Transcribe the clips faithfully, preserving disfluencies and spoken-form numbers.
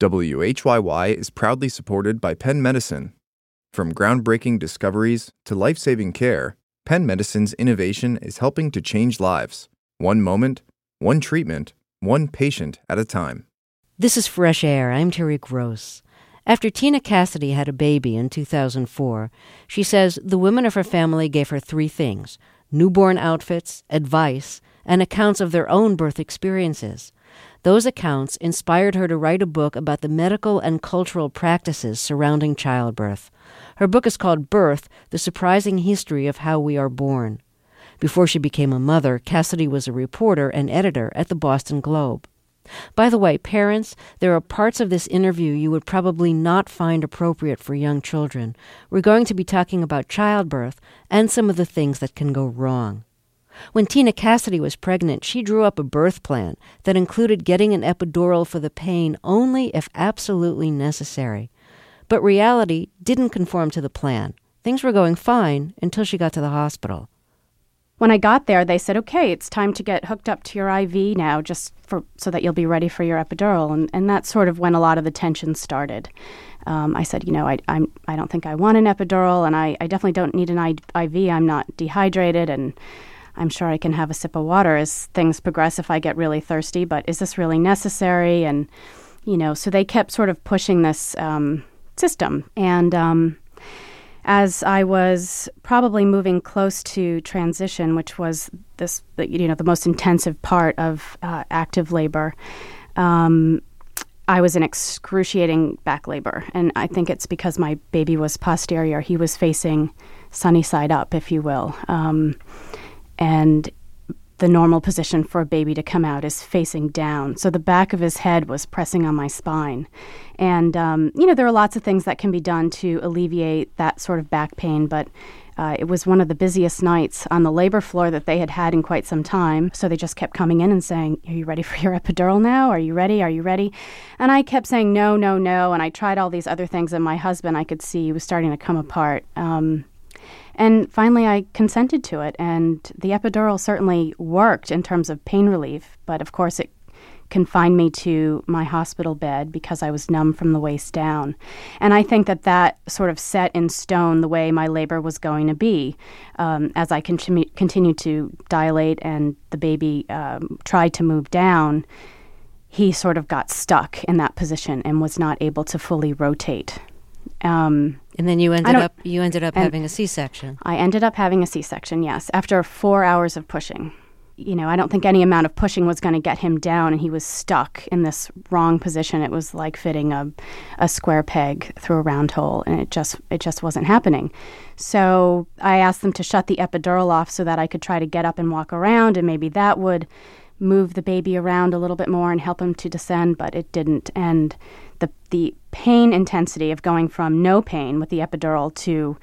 W H Y Y is proudly supported by Penn Medicine. From groundbreaking discoveries to life-saving care, Penn Medicine's innovation is helping to change lives, one moment, one treatment, one patient at a time. This is Fresh Air. I'm Terry Gross. After Tina Cassidy had a baby in two thousand four, she says the women of her family gave her three things: newborn outfits, advice, and accounts of their own birth experiences. Those accounts inspired her to write a book about the medical and cultural practices surrounding childbirth. Her book is called Birth: The Surprising History of How We Are Born. Before she became a mother, Cassidy was a reporter and editor at the Boston Globe. By the way, parents, there are parts of this interview you would probably not find appropriate for young children. We're going to be talking about childbirth and some of the things that can go wrong. When Tina Cassidy was pregnant, she drew up a birth plan that included getting an epidural for the pain only if absolutely necessary. But reality didn't conform to the plan. Things were going fine until she got to the hospital. When I got there, they said, okay, it's time to get hooked up to your I V now, just for so that you'll be ready for your epidural. And, and that's sort of when a lot of the tension started. Um, I said, you know, I I'm, I don't think I want an epidural, and I, I definitely don't need an I V. I'm not dehydrated, and I'm sure I can have a sip of water as things progress if I get really thirsty, but is this really necessary? And, you know, so they kept sort of pushing this um, system. And um, as I was probably moving close to transition, which was this, you know, the most intensive part of uh, active labor, um, I was in excruciating back labor. And I think it's because my baby was posterior. He was facing sunny side up, if you will. Um, and the normal position for a baby to come out is facing down. So the back of his head was pressing on my spine. And, um, you know, there are lots of things that can be done to alleviate that sort of back pain, but uh, it was one of the busiest nights on the labor floor that they had had in quite some time. So they just kept coming in and saying, are you ready for your epidural now? Are you ready? Are you ready? And I kept saying, no, no, no. And I tried all these other things, and my husband, I could see, was starting to come apart. Um, And finally, I consented to it, and the epidural certainly worked in terms of pain relief, but of course it confined me to my hospital bed because I was numb from the waist down. And I think that that sort of set in stone the way my labor was going to be. Um, as I con- continued to dilate and the baby um, tried to move down, he sort of got stuck in that position and was not able to fully rotate. Um, and then you ended up you ended up having a C-section. I ended up having a C-section, yes, after four hours of pushing. You know, I don't think any amount of pushing was going to get him down, and he was stuck in this wrong position. It was like fitting a, a square peg through a round hole, and it just it just wasn't happening. So I asked them to shut the epidural off so that I could try to get up and walk around, and maybe that would move the baby around a little bit more and help him to descend, but it didn't. And the the pain intensity of going from no pain with the epidural to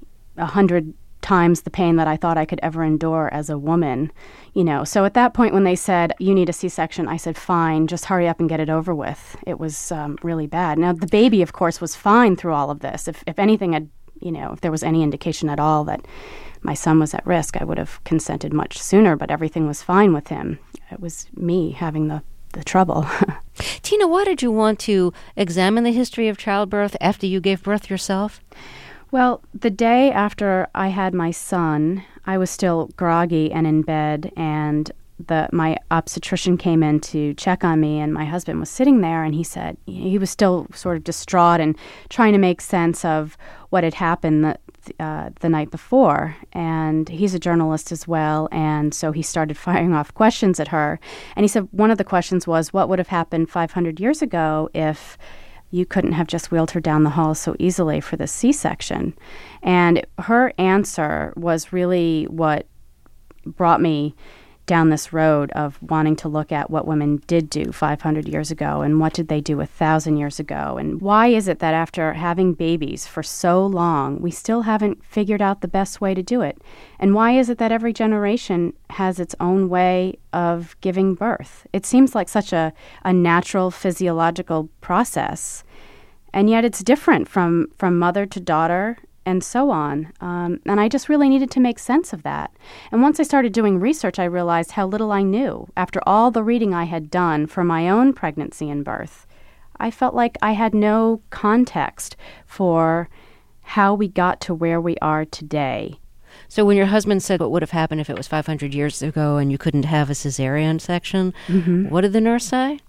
a hundred times the pain that I thought I could ever endure as a woman, you know. So at that point when they said, you need a C-section, I said, fine, just hurry up and get it over with. It was um, really bad. Now, the baby, of course, was fine through all of this. If, if anything had, you know, if there was any indication at all that my son was at risk, I would have consented much sooner, but everything was fine with him. It was me having the, the trouble. Tina, why did you want to examine the history of childbirth after you gave birth yourself? Well, the day after I had my son, I was still groggy and in bed, and the my obstetrician came in to check on me, and my husband was sitting there, and he said, he was still sort of distraught and trying to make sense of what had happened the, uh, the night before. And he's a journalist as well, and so he started firing off questions at her. And he said one of the questions was, what would have happened five hundred years ago if you couldn't have just wheeled her down the hall so easily for the C-section? And her answer was really what brought me down this road of wanting to look at what women did do five hundred years ago and what did they do one thousand years ago. And why is it that after having babies for so long, we still haven't figured out the best way to do it? And why is it that every generation has its own way of giving birth? It seems like such a, a natural physiological process, and yet it's different from, from mother to daughter and so on. Um, and I just really needed to make sense of that. And once I started doing research, I realized how little I knew. After all the reading I had done for my own pregnancy and birth, I felt like I had no context for how we got to where we are today. So when your husband said what would have happened if it was five hundred years ago and you couldn't have a cesarean section, mm-hmm. what did the nurse say?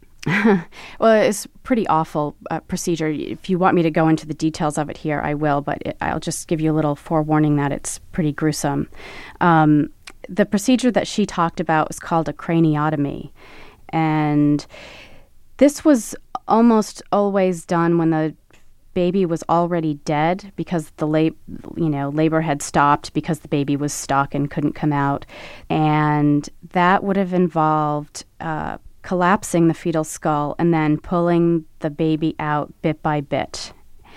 Well, it's a pretty awful uh, procedure. If you want me to go into the details of it here, I will, but it, I'll just give you a little forewarning that it's pretty gruesome. Um, the procedure that she talked about was called a craniotomy, and this was almost always done when the baby was already dead because the lab, you know, labor had stopped because the baby was stuck and couldn't come out, and that would have involved uh, collapsing the fetal skull and then pulling the baby out bit by bit.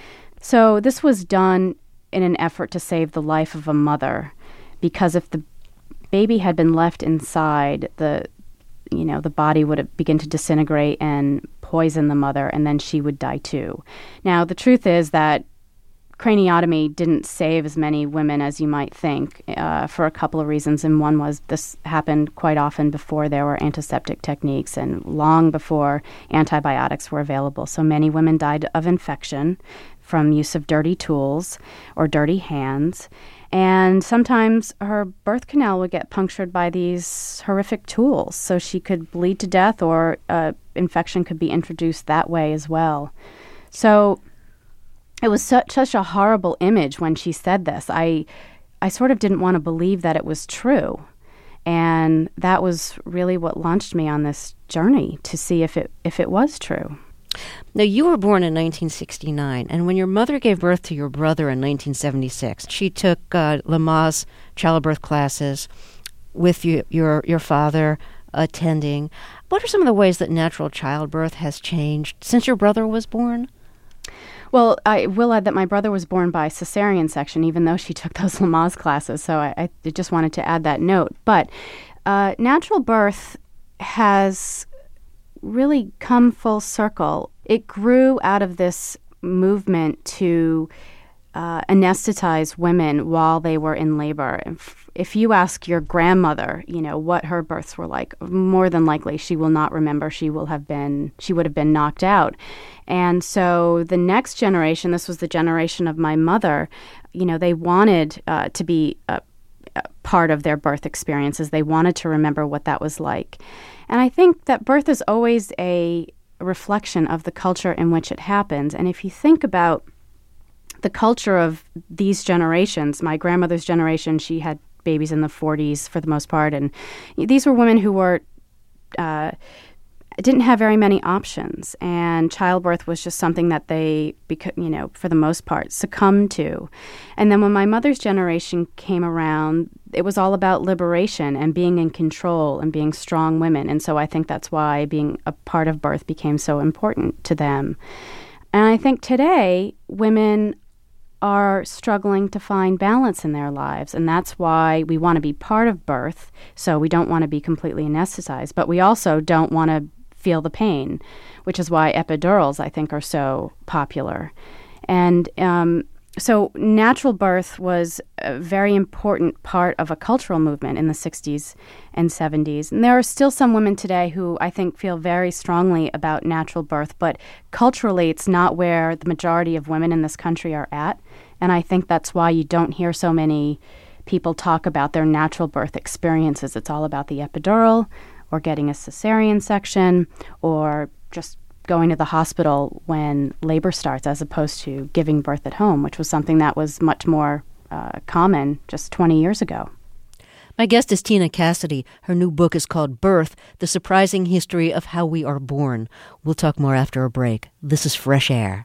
So this was done in an effort to save the life of a mother, because if the baby had been left inside, the you know the body would begin to disintegrate and poison the mother, and then she would die too. Now, the truth is that craniotomy didn't save as many women as you might think, uh, for a couple of reasons. And one was this happened quite often before there were antiseptic techniques and long before antibiotics were available. So many women died of infection from use of dirty tools or dirty hands. And sometimes her birth canal would get punctured by these horrific tools, so she could bleed to death, or uh, infection could be introduced that way as well. So it was such, such a horrible image when she said this. I, I sort of didn't want to believe that it was true. And that was really what launched me on this journey to see if it if it was true. Now, you were born in nineteen sixty-nine, and when your mother gave birth to your brother in nineteen seventy-six, she took uh, Lamaze childbirth classes with you, your your father attending. What are some of the ways that natural childbirth has changed since your brother was born? Well, I will add that my brother was born by cesarean section, even though she took those Lamaze classes, so I, I just wanted to add that note. But uh, natural birth has really come full circle. It grew out of this movement to uh, anesthetize women while they were in labor. If, if you ask your grandmother, you know, what her births were like, more than likely she will not remember. She will have been, she would have been knocked out. And so the next generation, this was the generation of my mother, you know, they wanted uh, to be a, a part of their birth experiences. They wanted to remember what that was like. And I think that birth is always a reflection of the culture in which it happens. And if you think about the culture of these generations, my grandmother's generation, she had babies in the forties for the most part. And these were women who were uh, didn't have very many options. And childbirth was just something that they, beca- you know, for the most part, succumbed to. And then when my mother's generation came around, it was all about liberation and being in control and being strong women. And so I think that's why being a part of birth became so important to them. And I think today, women are struggling to find balance in their lives. And that's why we want to be part of birth. So we don't want to be completely anesthetized, but we also don't want to feel the pain, which is why epidurals, I think, are so popular. And um, so natural birth was a very important part of a cultural movement in the sixties and seventies. And there are still some women today who I think feel very strongly about natural birth, but culturally it's not where the majority of women in this country are at. And I think that's why you don't hear so many people talk about their natural birth experiences. It's all about the epidural, or getting a cesarean section, or just going to the hospital when labor starts, as opposed to giving birth at home, which was something that was much more uh, common just twenty years ago. My guest is Tina Cassidy. Her new book is called Birth, The Surprising History of How We Are Born. We'll talk more after a break. This is Fresh Air.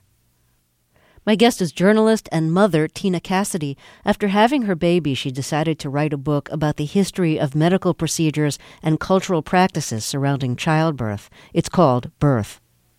My guest is journalist and mother Tina Cassidy. After having her baby, she decided to write a book about the history of medical procedures and cultural practices surrounding childbirth. It's called Birth.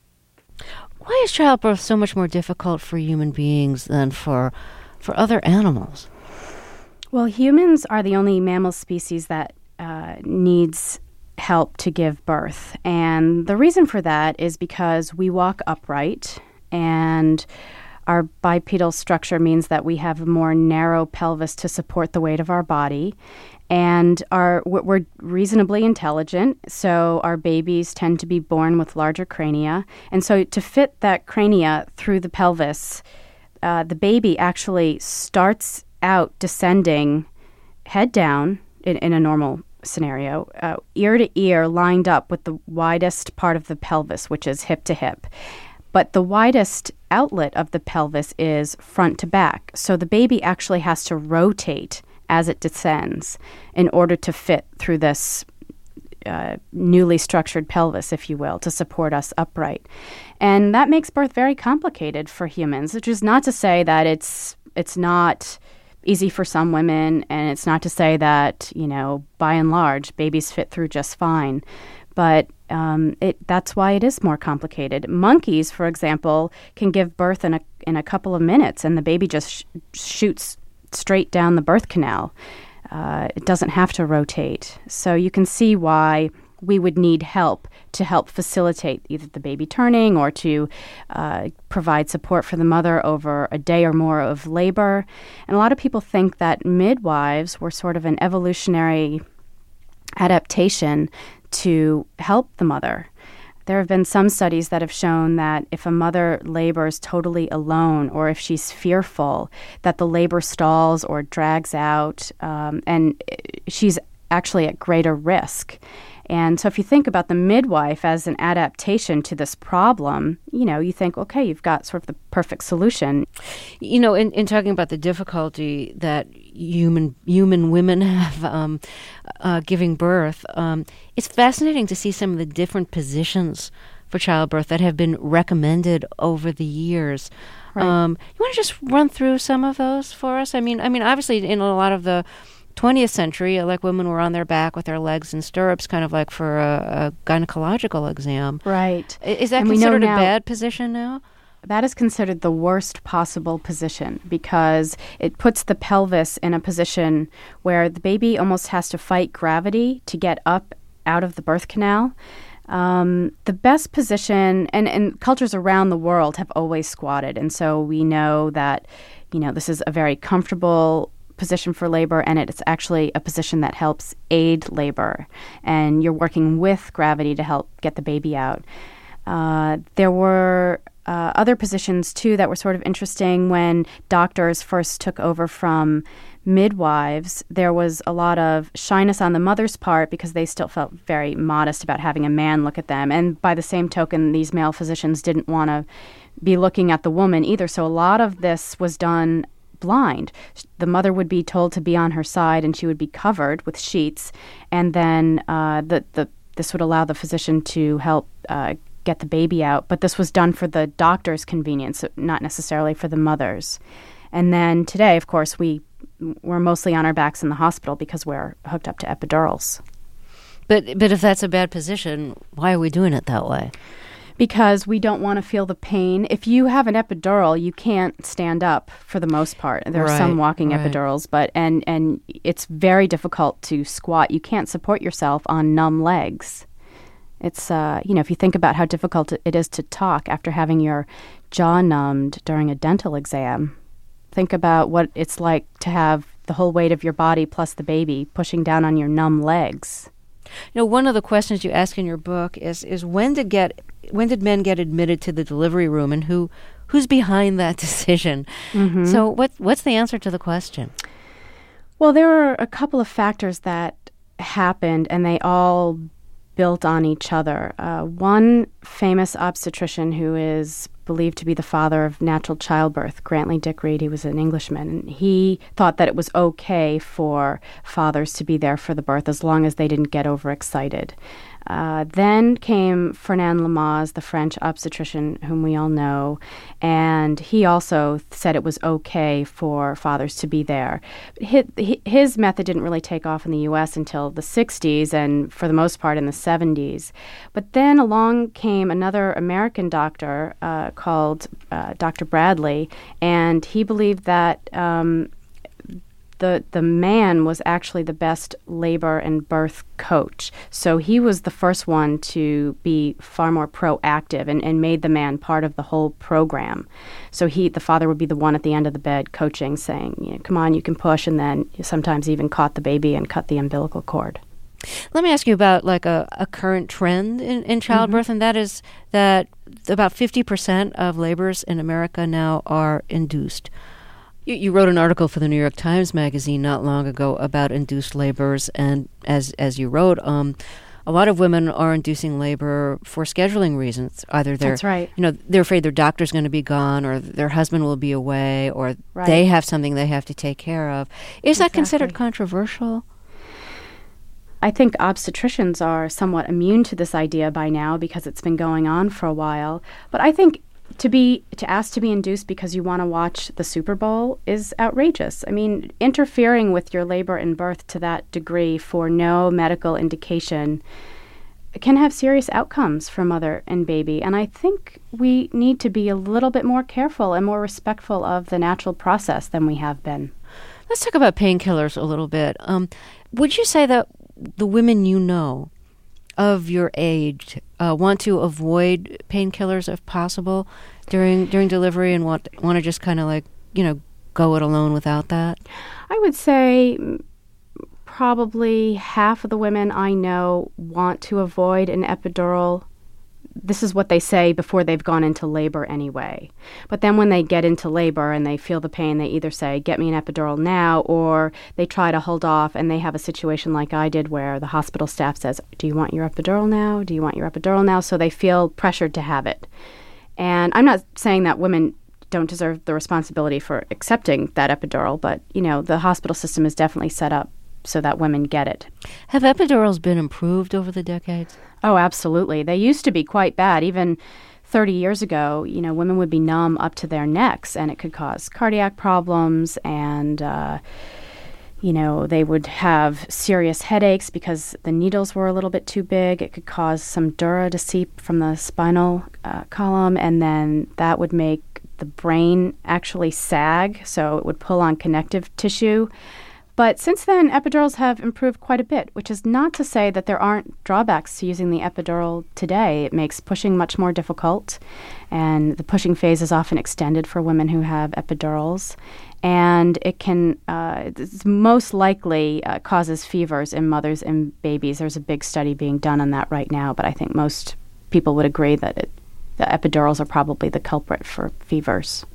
Why is childbirth so much more difficult for human beings than for for other animals? Well, humans are the only mammal species that uh, needs help to give birth. And the reason for that is because we walk upright, and Our bipedal structure means that we have a more narrow pelvis to support the weight of our body. And our, we're reasonably intelligent, so our babies tend to be born with larger crania. And so to fit that crania through the pelvis, uh, the baby actually starts out descending head down in, in a normal scenario, uh, ear to ear, lined up with the widest part of the pelvis, which is hip to hip. But the widest outlet of the pelvis is front to back. So the baby actually has to rotate as it descends in order to fit through this uh, newly structured pelvis, if you will, to support us upright. And that makes birth very complicated for humans, which is not to say that it's it's not easy for some women, and it's not to say that, you know, by and large, babies fit through just fine. But um, it that's why it is more complicated. Monkeys, for example, can give birth in a in a couple of minutes, and the baby just sh- shoots straight down the birth canal. Uh, it doesn't have to rotate. So you can see why we would need help to help facilitate either the baby turning or to uh, provide support for the mother over a day or more of labor. And a lot of people think that midwives were sort of an evolutionary adaptation to help the mother. There have been some studies that have shown that if a mother labors totally alone, or if she's fearful, that the labor stalls or drags out, um, and she's actually at greater risk. And so if you think about the midwife as an adaptation to this problem, you know, you think, okay, you've got sort of the perfect solution. You know, in, in talking about the difficulty that human human women have um, uh, giving birth, um, it's fascinating to see some of the different positions for childbirth that have been recommended over the years. Right. Um, you want to just run through some of those for us? I mean, I mean, obviously, in a lot of the twentieth century, like women were on their back with their legs in stirrups, kind of like for a, a gynecological exam. Right. Is that And considered we know a now, bad position now? That is considered the worst possible position because it puts the pelvis in a position where the baby almost has to fight gravity to get up out of the birth canal. Um, the best position, and, and cultures around the world have always squatted, and so we know that, you know, this is a very comfortable position for labor, and it's actually a position that helps aid labor, and you're working with gravity to help get the baby out. Uh, there were uh, other positions, too, that were sort of interesting when doctors first took over from midwives. There was a lot of shyness on the mother's part because they still felt very modest about having a man look at them, and by the same token, these male physicians didn't want to be looking at the woman either, so a lot of this was done blind. The mother would be told to be on her side, and she would be covered with sheets, and then uh, the the this would allow the physician to help uh, get the baby out. But this was done for the doctor's convenience, not necessarily for the mother's. And then today, of course, we we're mostly on our backs in the hospital because we're hooked up to epidurals. But but if that's a bad position, why are we doing it that way? Because we don't want to feel the pain. If you have an epidural, you can't stand up for the most part. There are Right, some walking right. epidurals, but and and it's very difficult to squat. You can't support yourself on numb legs. It's uh, you know, if you think about how difficult it is to talk after having your jaw numbed during a dental exam, think about what it's like to have the whole weight of your body plus the baby pushing down on your numb legs. You know, one of the questions you ask in your book is is when did get when did men get admitted to the delivery room, and who who's behind that decision? Mm-hmm. So what what's the answer to the question? Well, there were a couple of factors that happened, and they all built on each other. Uh, one famous obstetrician who is believed to be the father of natural childbirth, Grantley Dick Reed, he was an Englishman, and he thought that it was okay for fathers to be there for the birth as long as they didn't get overexcited. Uh, then came Fernand Lamaze, the French obstetrician whom we all know, and he also said it was okay for fathers to be there. His, his method didn't really take off in the U S until the sixties and for the most part in the seventies. But then along came another American doctor uh, called uh, Doctor Bradley, and he believed that um, the, the man was actually the best labor and birth coach. So he was the first one to be far more proactive and, and made the man part of the whole program. So he, the father would be the one at the end of the bed coaching, saying, you know, come on, you can push, and then sometimes even caught the baby and cut the umbilical cord. Let me ask you about like a, a current trend in, in childbirth, mm-hmm. and that is that about fifty percent of labors in America now are induced. You, you wrote an article for the New York Times Magazine not long ago about induced labors, and as as you wrote, um, a lot of women are inducing labor for scheduling reasons. Either they're, That's right. you know, they're afraid their doctor's going to be gone, or their husband will be away, or right. they have something they have to take care of. Is exactly. that considered controversial? I think obstetricians are somewhat immune to this idea by now because it's been going on for a while. But I think to be to ask to be induced because you want to watch the Super Bowl is outrageous. I mean, interfering with your labor and birth to that degree for no medical indication can have serious outcomes for mother and baby. And I think we need to be a little bit more careful and more respectful of the natural process than we have been. Let's talk about painkillers a little bit. Um, would you say that the women you know of your age uh, want to avoid painkillers if possible during during delivery and want want to just kind of like, you know, go it alone without that? I would say probably half of the women I know want to avoid an epidural. This is what they say before they've gone into labor anyway. But then when they get into labor and they feel the pain, they either say, get me an epidural now, or they try to hold off, and they have a situation like I did where the hospital staff says, do you want your epidural now? Do you want your epidural now? So they feel pressured to have it. And I'm not saying that women don't deserve the responsibility for accepting that epidural, but, you know, the hospital system is definitely set up so that women get it. Have epidurals been improved over the decades? Oh, absolutely. They used to be quite bad. Even thirty years ago, you know, women would be numb up to their necks, and it could cause cardiac problems, and, uh, you know, they would have serious headaches because the needles were a little bit too big. It could cause some dura to seep from the spinal uh, column, and then that would make the brain actually sag, so it would pull on connective tissue. But since then, epidurals have improved quite a bit, which is not to say that there aren't drawbacks to using the epidural today. It makes pushing much more difficult, and the pushing phase is often extended for women who have epidurals. And it can, uh, it's most likely uh, causes fevers in mothers and babies. There's a big study being done on that right now, but I think most people would agree that it, the epidurals are probably the culprit for fevers.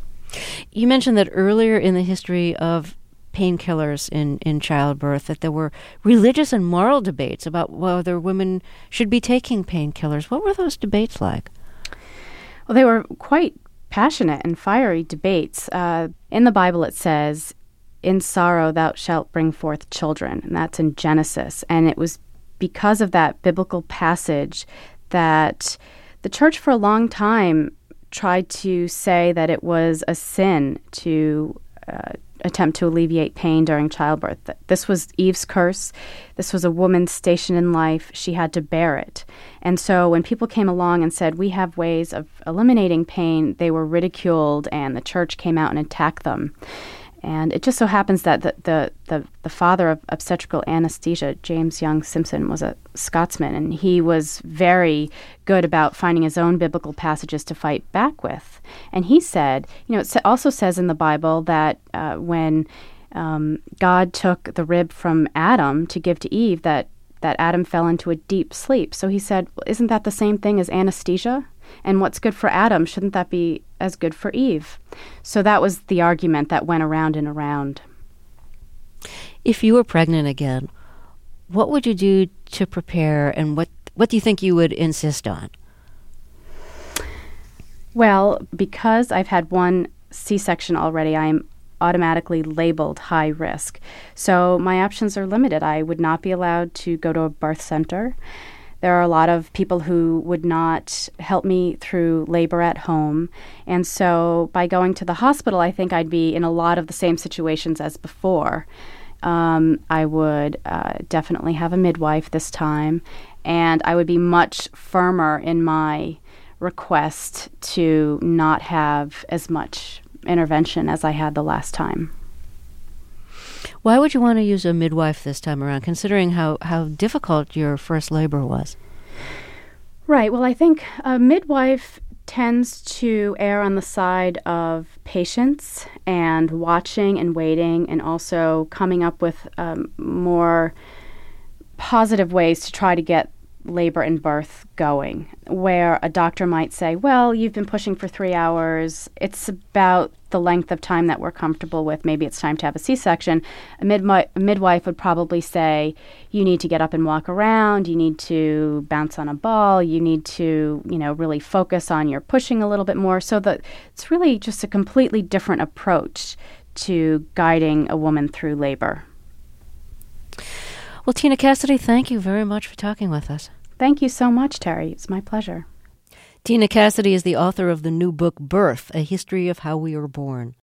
You mentioned that earlier in the history of painkillers in, in childbirth, that there were religious and moral debates about whether women should be taking painkillers. What were those debates like? Well, they were quite passionate and fiery debates. Uh, in the Bible it says, in sorrow thou shalt bring forth children, and that's in Genesis. And it was because of that biblical passage that the church for a long time tried to say that it was a sin to uh, attempt to alleviate pain during childbirth. This was Eve's curse. This was a woman's station in life. She had to bear it. And so when people came along and said, we have ways of eliminating pain, they were ridiculed, and the church came out and attacked them. And it just so happens that the, the, the, the father of obstetrical anesthesia, James Young Simpson, was a Scotsman, and he was very good about finding his own biblical passages to fight back with. And he said, you know, it also says in the Bible that uh, when um, God took the rib from Adam to give to Eve, that, that Adam fell into a deep sleep. So he said, well, isn't that the same thing as anesthesia? And what's good for Adam, shouldn't that be as good for Eve? So that was the argument that went around and around. If you were pregnant again, what would you do to prepare, and what, what do you think you would insist on? Well, because I've had one C-section already, I am automatically labeled high risk. So my options are limited. I would not be allowed to go to a birth center. There are a lot of people who would not help me through labor at home. And so by going to the hospital, I think I'd be in a lot of the same situations as before. Um, I would uh, definitely have a midwife this time, and I would be much firmer in my request to not have as much intervention as I had the last time. Why would you want to use a midwife this time around, considering how, how difficult your first labor was? Right. Well, I think a midwife tends to err on the side of patience and watching and waiting, and also coming up with um, more positive ways to try to get labor and birth going, where a doctor might say, well, you've been pushing for three hours. It's about the length of time that we're comfortable with. Maybe it's time to have a C-section. A, midwi- a midwife would probably say, you need to get up and walk around. You need to bounce on a ball. You need to, you know, really focus on your pushing a little bit more. So that it's really just a completely different approach to guiding a woman through labor. Well, Tina Cassidy, thank you very much for talking with us. Thank you so much, Terry. It's my pleasure. Tina Cassidy is the author of the new book, Birth, A History of How We Are Born.